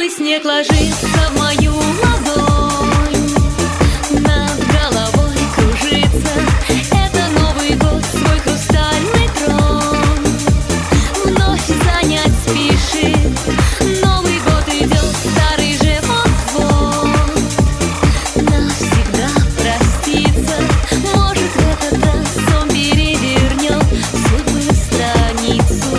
Белый снег ложится в мою ладонь, над головой кружится. Это Новый год, свой хрустальный трон вновь занять спешит. Новый год идет, старый же вот-вот навсегда проститься. Может, в этот раз он перевернет судьбы страницу.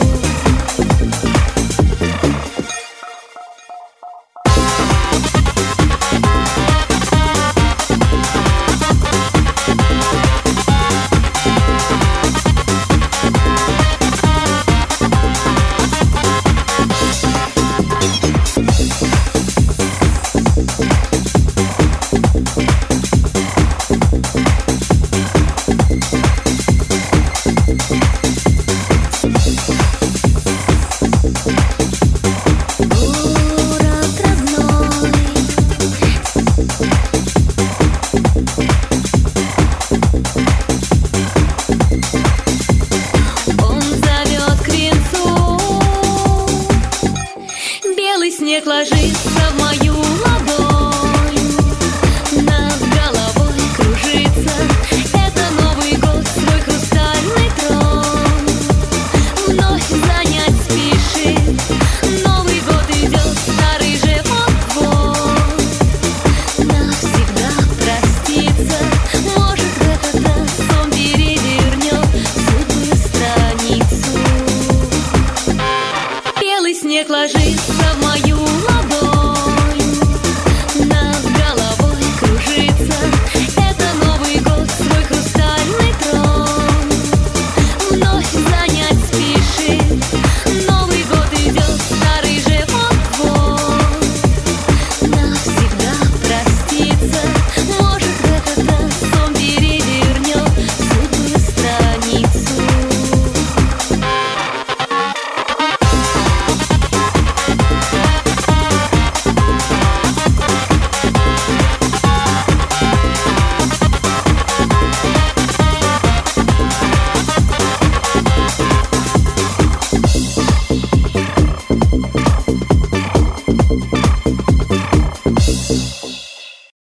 Снег ложится в мою ладонь, над головой кружится. Это Новый год, свой хрустальный трон вновь занять спешит. Новый год идет, старый же вот-вот навсегда проститься. Может, в этот раз он перевернет судьбы страницу. Белый снег ложится в мою